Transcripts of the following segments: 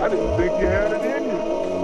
I didn't think you had it in you.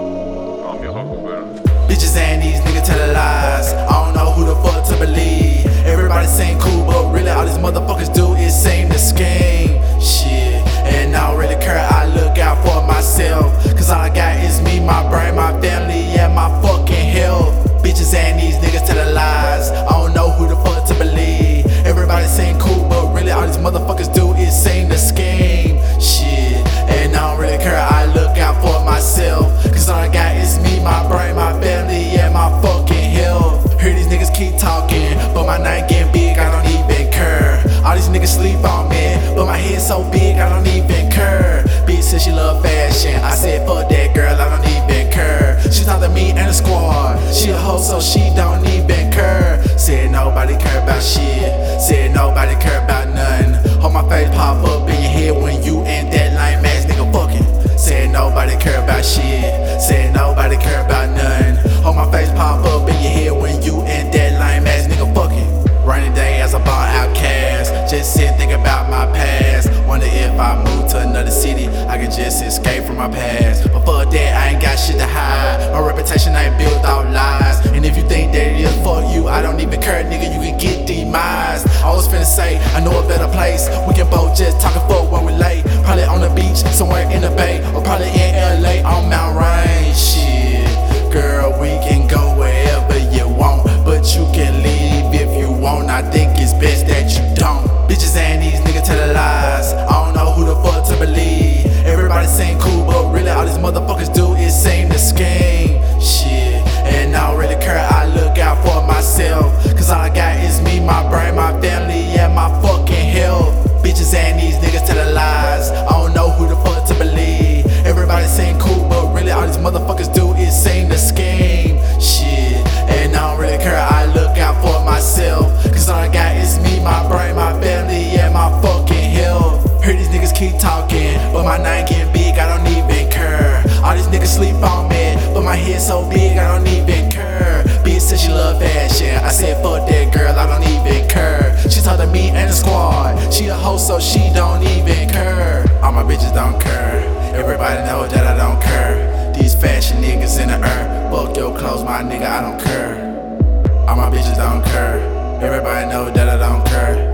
I'm your Huckleberry. Bitches and these niggas tellin' lies. I don't know who the fuck to believe. Everybody saying cool, but really all these motherfuckers do is seem to scheme. Shit, and I don't really care. I look out for myself, cause all I got is me, my brain, my family, and my fucking health. Bitches and these niggas tellin' lies. I don't know who the fuck to believe. Everybody saying cool, but really all these motherfuckers do is seem to scheme. Shit, and I don't really care. I look out for myself, cause all I got is me, my brain, my family, and my fucking health. Hear these niggas keep talking, but my night getting big, I don't even care. All these niggas sleep on me, but my head so big, I don't even care. Bitch said she love fashion, I said fuck that girl, I don't even care. She talked to me and the squad, she a hoe so she don't even care. Said nobody care about shit, said nobody care about nothing. Hold my face pop up in your head when you and that lame ass nigga fucking. Said nobody care about shit, said nobody care about nothing. Hold my face pop up in your head when you and that lame ass nigga fucking. Rainy day as I bought Outcast, just sit think about my past. Wonder if I move to another city, I can just escape from my past. But fuck that, I ain't got shit to hide. My reputation ain't built off lies. And if you think that it is fuck you, I don't even care, nigga, you can get demised. I was finna say, I know a better place. We can both just talk and fuck when we late. Probably on the beach, somewhere in the bay, or probably in LA on Mount Rain. Shit, girl, we can go wherever you want, but you can leave if you want. I think it's best that you don't. Bitches and these niggas tellin' lies. I don't know who the fuck to believe. Everybody saying cool, but really all these motherfuckers do is seem to scheme. Shit, and I don't really care. I look out for myself, cause all I got is me, my brain, my family, and my fucking health. Bitches and these niggas tellin' lies. I don't know who the fuck to believe. Everybody saying cool, but really all these motherfuckers do is seem to scheme. Shit, and I don't really care. I look out for myself, cause all I got is me, my brain, my family, and my fucking health. Hear these niggas keep talking, but my night getting big, I don't even care. All these niggas sleep on me, but my head so big, I don't even care. Bitch said she love fashion, I said fuck that girl, I don't even care. She talked to me and the squad, she a hoe so she don't even care. All my bitches don't care, everybody know that I don't care. These fashion niggas in the air, fuck your clothes, my nigga, I don't care. All my bitches don't care, everybody know that I don't care.